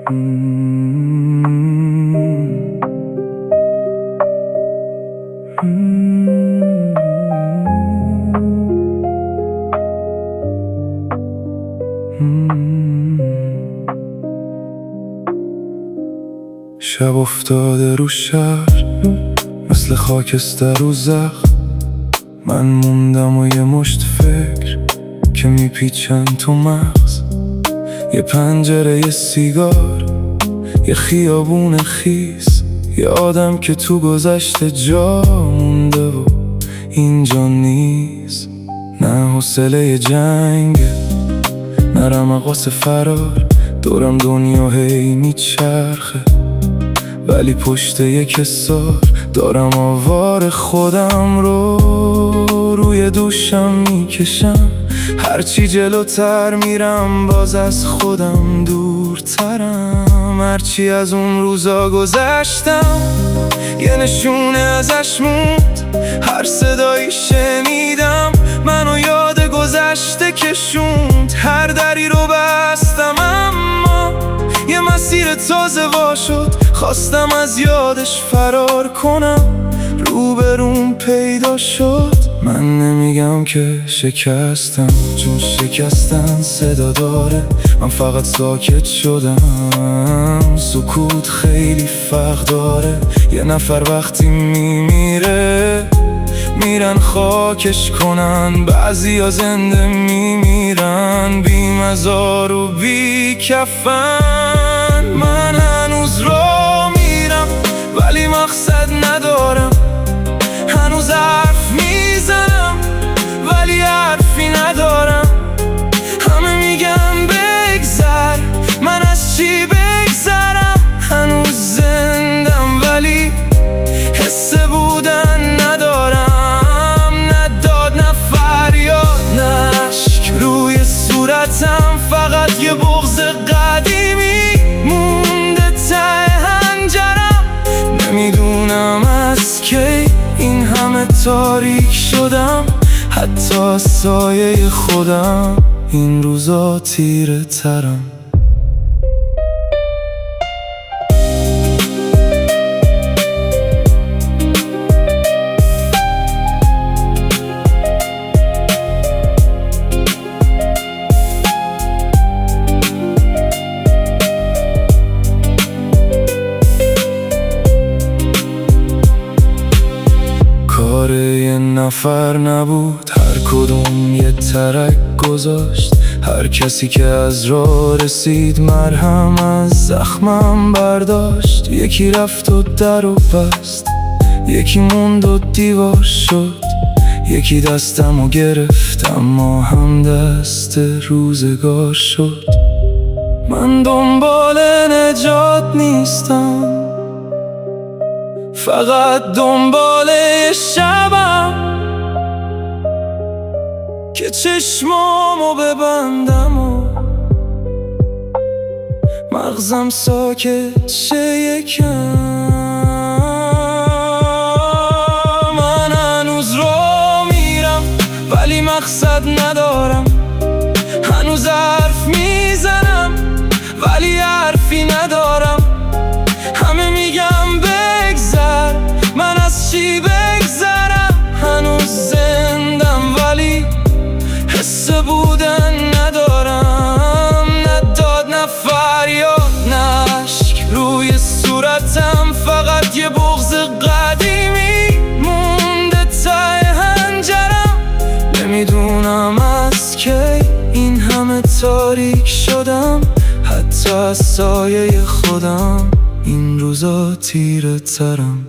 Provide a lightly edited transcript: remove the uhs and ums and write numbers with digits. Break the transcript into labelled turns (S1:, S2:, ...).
S1: شب افتاده رو شهر مثل خاکستر رو زخم. من موندم و یه مشت فکر که میپیچن تو مغز. یه پنجره، یه سیگار، یه خیابون خیس، یه آدم که تو گذشته جا مونده و اینجا نیست. نه حوصله جنگه، نه رمقاس فرار، دورم دنیا هی میچرخه، ولی پشت یک سال دارم آوار خودم رو روی دوشم میکشم. هرچی جلوتر میرم باز از خودم دورترم. هرچی از اون روزا گذشتم یه نشونه ازش موند. هر صدایی شنیدم منو یاد گذشته کشوند. هر دری رو بستم اما یه مسیر تازه وا شد. خواستم از یادش فرار کنم، روبروم پیدا شد. من نمیگم که شکستم، چون شکستن صدا داره. من فقط ساکت شدم، سکوت خیلی فرق داره. یه نفر وقتی میمیره میرن خاکش کنن، بعضیا زنده میمیرن بی مزار و بی کفن. من هنوز راه میرم ولی مقصد ندارم، هنوز حرف میزنم ولی حرفی ندارم. همه میگن بگذر، من از چی بگذرم؟ هنوز زندم ولی حس بودن ندارم. نه داد نه فریاد نه اشک روی صورتم، فقط یه بغض قدیمی مونده ته حنجرم. نمیدونم از کی این همه تاریک شدم، حتی سایه خودم این روزا تیره ترم. کار یه نفر نبود، هر کدوم یه ترک گذاشت. هر کسی که از راه رسید مرهم از زخمم برداشت. یکی رفت و در و بست، یکی موند و دیوار شد. یکی دستم و گرفت اما هم دست روزگار شد. من دنبال نجات نیستم، فقط دنبال شبم که چشمامو ببندم و مغزم ساکت شه یکم. من هنوز راه میرم ولی مقصد ندارم، هنوز حرف میزنم ولی حرفی ندارم. همه میگم بگذر، من از چی بگذرم؟ هنوز زندم ولی حس بودن ندارم. نه داد نه فریاد نه اشک روی صورتم، فقط یه بغض قدیمی مونده ته حنجرم. نمیدونم از کی این همه تاریک شدم، حتی از سایه خودم این روزا تیره ترم.